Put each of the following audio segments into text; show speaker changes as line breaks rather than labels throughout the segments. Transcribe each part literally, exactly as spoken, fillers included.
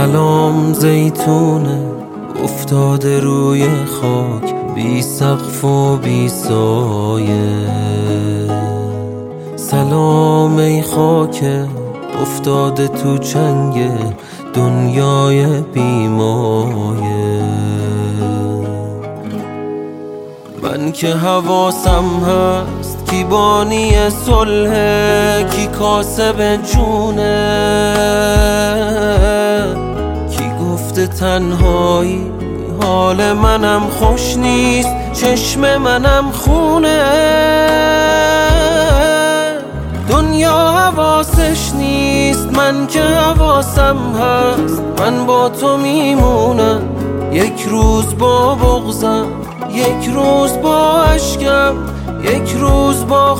سلام زیتونه افتاده روی خاک، بی سقف و بی سایه. سلام ای خاک افتاده تو چنگ دنیای بیمایه. من که حواسم هست کی بانی صلح، کی کاسب جونه، کی گفته تنهایی حال منم خوش نیست، چشم منم خونه. دنیا حواسش نیست، من که حواسم هست. من با تو میمونم، یک روز با بغضم، یک روز با عشقم، یک روز با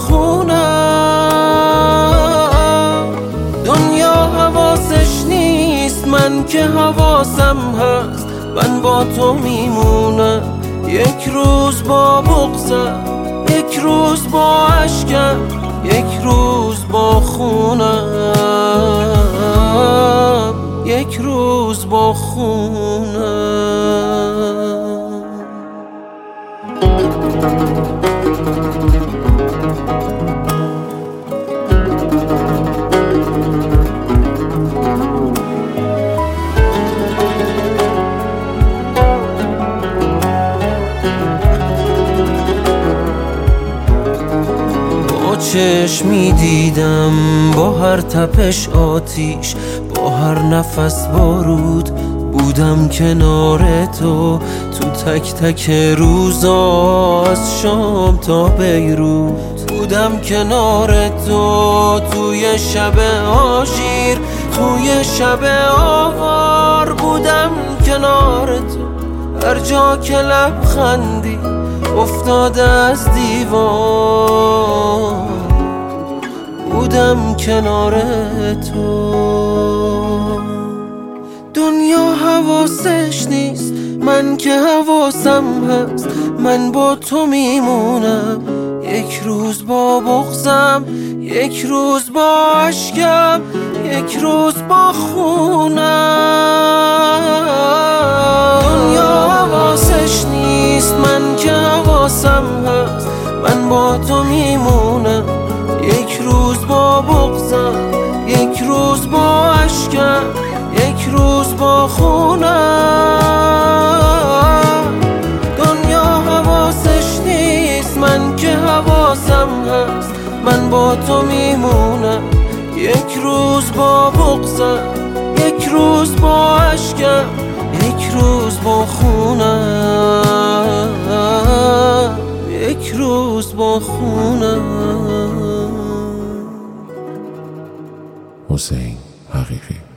خونم. دنیا حواسش نیست، من که حواسم هست. من با تو میمونم، یک روز با بغضم، یک روز با عشقم، یک روز با خونم، یک روز با خونم. چشمی دیدم با هر تپش آتیش، با هر نفس بارود. بودم کنار تو تو تک تک روزا، از شام تا بیروت. بودم کنار تو توی شب آشیر، توی شب آوار. بودم کنار تو هر جا که لبخندی افتاده از دیوار. بودم کنار تو. دنیا حواسش نیست، من که حواسم هست. من با تو میمونم، یک روز با بغضم، یک روز با عشقم، یک روز با خونم. دنیا حواسش نیست، من که حواسم هست. من با تو میمونم، یک روز با بغضم، یک روز با عشقم، یک روز با خونم. دنیا حواسش نیست، من که حواسم هست. من با تو میمونم، یک روز با بغضم، یک روز با عشقم، یک روز با خونم، یک روز با خونم.
حسین حقیقی.